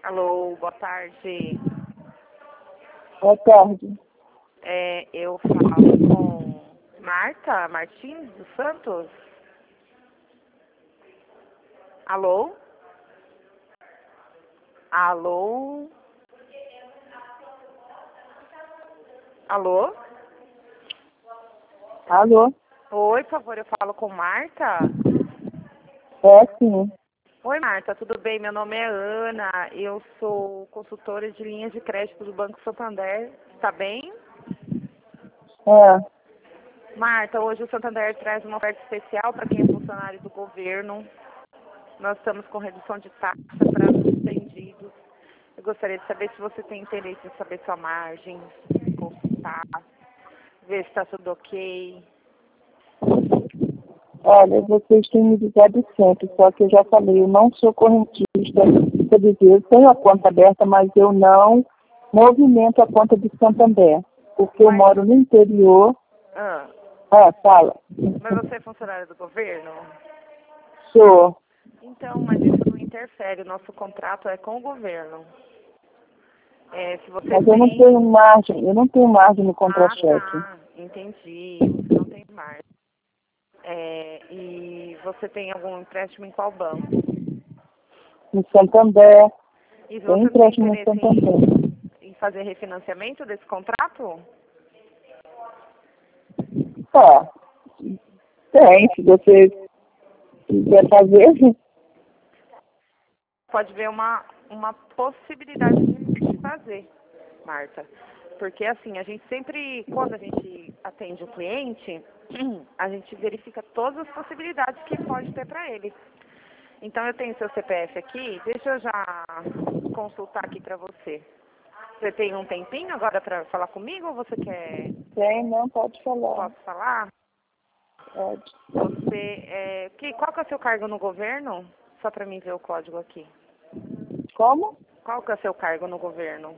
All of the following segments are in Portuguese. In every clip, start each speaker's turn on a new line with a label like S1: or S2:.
S1: Alô, boa tarde.
S2: Boa tarde.
S1: Eu falo com Marta Martins dos Santos. Alô? Alô? Alô?
S2: Alô?
S1: Oi, por favor, eu falo com Marta.
S2: É, sim.
S1: Oi, Marta, tudo bem? Meu nome é Ana, eu sou consultora de linhas de crédito do Banco Santander. Tá bem? Marta, hoje o Santander traz uma oferta especial para quem é funcionário do governo. Nós estamos com redução de taxa para suspendidos. Eu gostaria de saber se você tem interesse em saber sua margem, consultar, ver se está tudo ok.
S2: Olha, vocês têm me ligado sempre, só que eu já falei, eu não sou correntista, quer dizer, eu tenho a conta aberta, mas eu não movimento a conta do Santander, porque eu moro no interior. Fala.
S1: Mas você é funcionário do governo?
S2: Sou.
S1: Então, mas isso não interfere, o nosso contrato é com o governo. Se você
S2: Mas eu não tenho margem no contra-cheque.
S1: Entendi, você não tem margem. E você tem algum empréstimo em qual banco?
S2: No Santander.
S1: E
S2: Tem
S1: você tem
S2: empréstimo no
S1: interesse
S2: Santander.
S1: em fazer refinanciamento desse contrato?
S2: Tem, se você quiser fazer.
S1: Pode ver uma possibilidade de fazer, Marta. Porque assim, a gente sempre, quando a gente atende o cliente, a gente verifica todas as possibilidades que pode ter para ele. Então eu tenho seu CPF aqui, deixa eu já consultar aqui para você. Você tem um tempinho agora para falar comigo ou você quer?
S2: Tem, não, pode falar.
S1: Posso falar?
S2: Pode.
S1: Qual que é o seu cargo no governo? Só para mim ver o código aqui.
S2: Como?
S1: Qual que é o seu cargo no governo?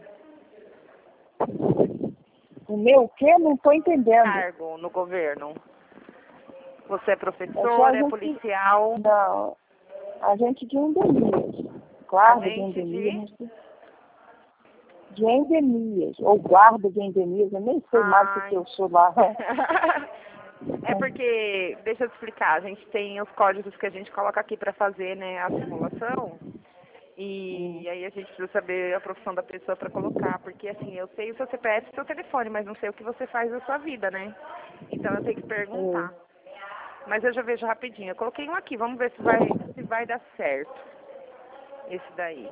S2: O meu o quê? Não estou entendendo.
S1: Cargo no governo. Você é professor, é policial?
S2: Não, agente de endemias. Guarda de endemias. De endemias, ou guarda de endemias, eu nem sei mais o que eu sou lá.
S1: É porque, deixa eu te explicar, a gente tem os códigos que a gente coloca aqui para fazer, né, a simulação. E aí a gente precisa saber a profissão da pessoa para colocar, porque assim, eu sei o seu CPF e o seu telefone, mas não sei o que você faz da sua vida, né? Então eu tenho que perguntar. Mas eu já vejo rapidinho. Eu coloquei um aqui, vamos ver se vai dar certo. Esse daí.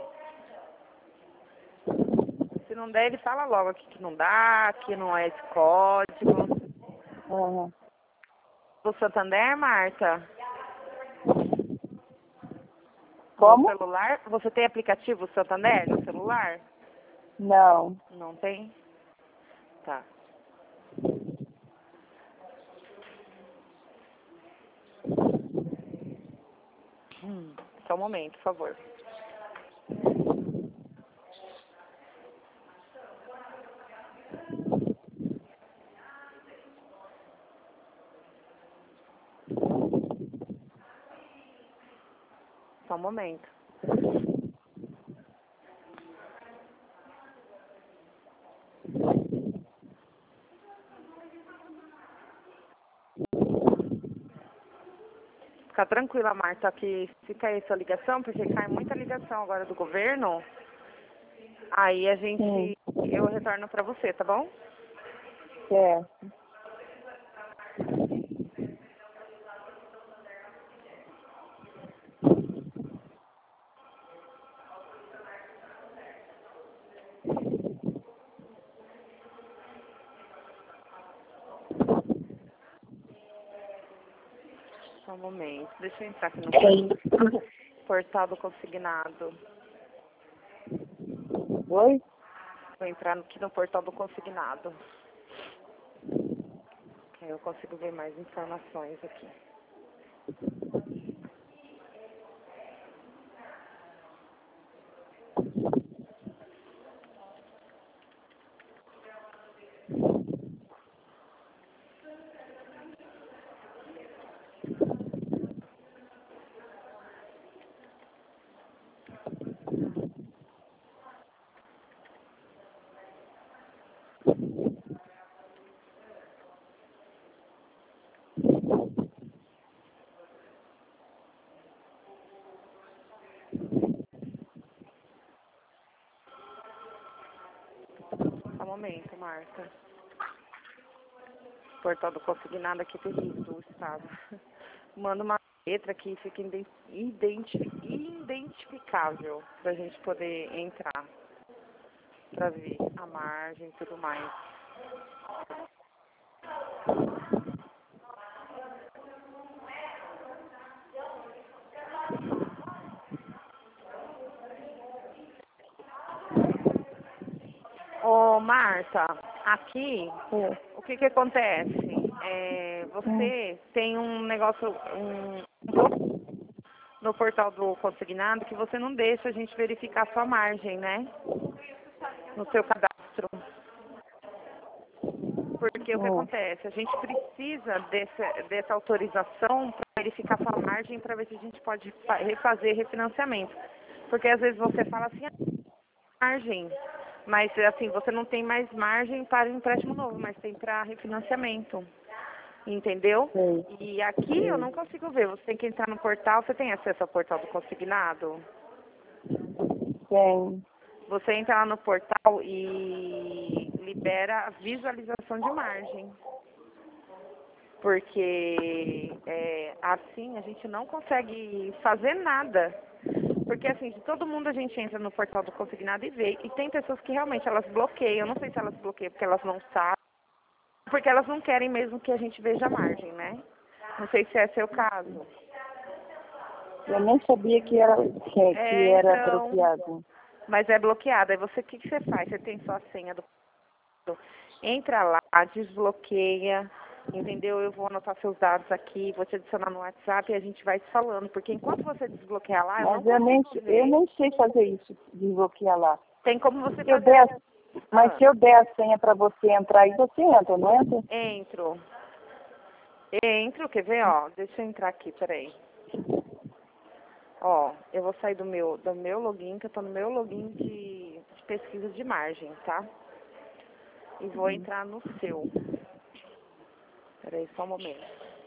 S1: Se não der, ele fala logo aqui que não dá, que não é esse código. O Santander, Marta?
S2: Como?
S1: No celular? Você tem aplicativo Santander no celular?
S2: Não.
S1: Não tem? Tá. Só um momento, por favor. Só um momento. Fica tranquila, Marta, que fica aí sua ligação, porque cai muita ligação agora do governo. Aí eu retorno para você, tá bom?
S2: Certo.
S1: Só um momento. Deixa eu entrar aqui no portal do consignado.
S2: Oi?
S1: Vou entrar aqui no portal do consignado. Que aí eu consigo ver mais informações aqui. momento, Marta. O portal do consignado aqui é terrível do estado. Manda uma letra que fica identificável pra gente poder entrar. Pra ver a margem e tudo mais. Ô, Marta, aqui, o que acontece? Você tem um negócio no portal do consignado que você não deixa a gente verificar a sua margem, né? No seu cadastro. Porque o que acontece? A gente precisa dessa autorização para verificar a sua margem para ver se a gente pode refazer refinanciamento. Porque às vezes você fala assim, margem. Mas, assim, você não tem mais margem para empréstimo novo, mas tem para refinanciamento. Entendeu?
S2: Sim.
S1: E aqui eu não consigo ver. Você tem que entrar no portal. Você tem acesso ao portal do consignado?
S2: Tem.
S1: Você entra lá no portal e libera a visualização de margem. Porque, assim, a gente não consegue fazer nada. Porque, assim, de todo mundo a gente entra no portal do consignado e vê. E tem pessoas que realmente elas bloqueiam. Eu não sei se elas bloqueiam porque elas não sabem. Porque elas não querem mesmo que a gente veja a margem, né? Não sei se é seu caso.
S2: Eu nem sabia que era
S1: Então,
S2: bloqueado.
S1: mas é bloqueado. Aí você, o que você faz? Você tem sua senha do... Entra lá, desbloqueia, entendeu? Eu vou anotar seus dados aqui, vou te adicionar no WhatsApp e a gente vai se falando. Porque enquanto você desbloquear lá,
S2: Mas
S1: eu nem
S2: sei fazer isso, desbloquear lá.
S1: Tem como você
S2: Se eu
S1: fazer...
S2: der, mas se eu der a senha para você entrar aí, você entra, não entra?
S1: Entro, quer ver, ó? Deixa eu entrar aqui, peraí. Ó, eu vou sair do meu login, que eu tô no meu login de pesquisa de margem, tá? E vou entrar no seu. Peraí, só um momento.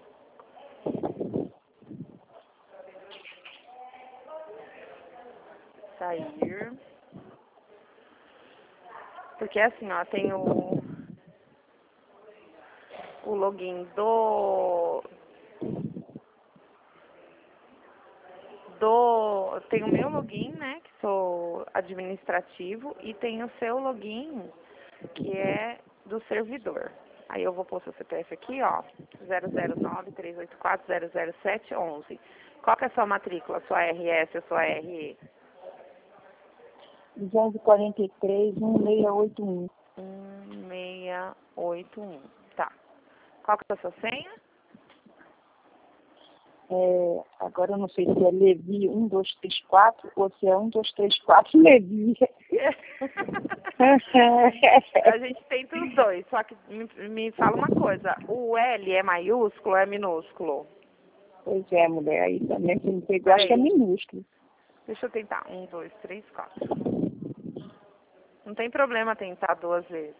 S1: Sair. Porque assim, ó, tem o login tem o meu login, né, que sou administrativo, e tem o seu login, que é do servidor. Aí eu vou pôr seu CPF aqui, ó, 009-384-007-11. Qual que é a sua matrícula, sua RS ou sua RE?
S2: 243-1681.
S1: 1681. Tá. Qual que é a sua senha?
S2: Agora eu não sei se é Levi 1234 ou se é 1234 Levi.
S1: A gente tenta os dois, só que me fala uma coisa, o L é maiúsculo ou é minúsculo?
S2: Pois é, mulher, aí também você me pegou, acho que é minúsculo.
S1: Deixa eu tentar. 1, 2, 3, 4. Não tem problema tentar 2 vezes.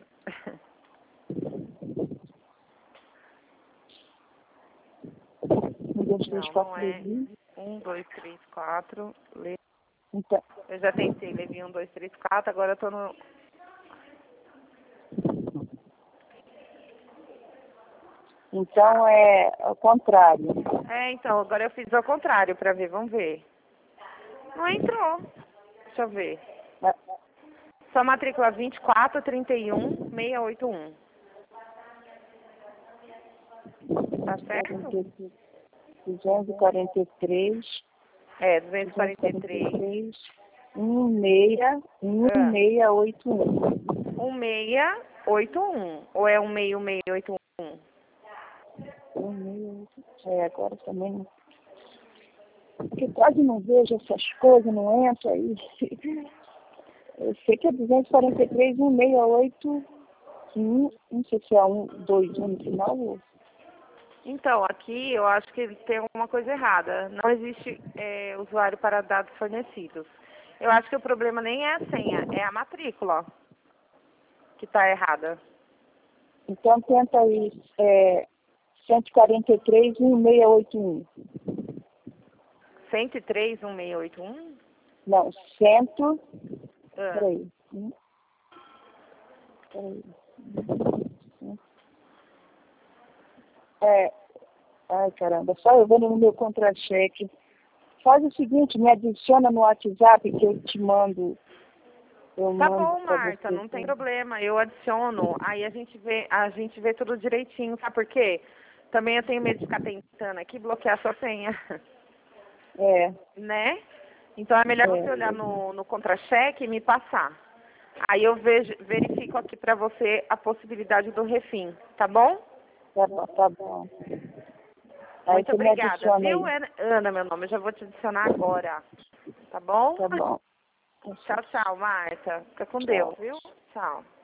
S2: 1, 2, 3, 4,
S1: Não é.
S2: Levi.
S1: 1, 2, 3, 4.
S2: Então,
S1: Eu já tentei, Levi 1, 2, 3, 4, agora eu tô no...
S2: então é ao contrário.
S1: Então, agora eu fiz ao contrário pra ver, vamos ver. Não entrou. Deixa eu ver. Sua matrícula 2431-681. Tá certo?
S2: 243.
S1: 243.
S2: 1681.
S1: 1681. Ou é 16681?
S2: 168. Agora também não. Porque quase não vejo essas coisas, não entra aí. Eu sei que é 243-1681. Não sei se é 121 no final.
S1: Então, aqui eu acho que tem alguma coisa errada. Não existe usuário para dados fornecidos. Eu acho que o problema nem é a senha, é a matrícula que está errada.
S2: Então tenta aí 143-1681.
S1: 103-1681?
S2: Não, 100. Peraí. Ai, caramba, só eu vendo no meu contra-cheque. Faz o seguinte, me adiciona no WhatsApp que eu te mando.
S1: Tá bom, Marta, não tem problema. Eu adiciono, aí a gente vê tudo direitinho, sabe por quê? Também eu tenho medo de ficar tentando aqui bloquear a sua senha. Né? Então é melhor você olhar no contra-cheque e me passar. Aí eu verifico aqui pra você a possibilidade do refim, tá bom?
S2: Tá bom.
S1: Muito obrigada, viu, Ana, meu nome? Eu já vou te adicionar agora, tá bom?
S2: Tá bom.
S1: Tchau, tchau, Marta. Fica com Deus, viu? Tchau.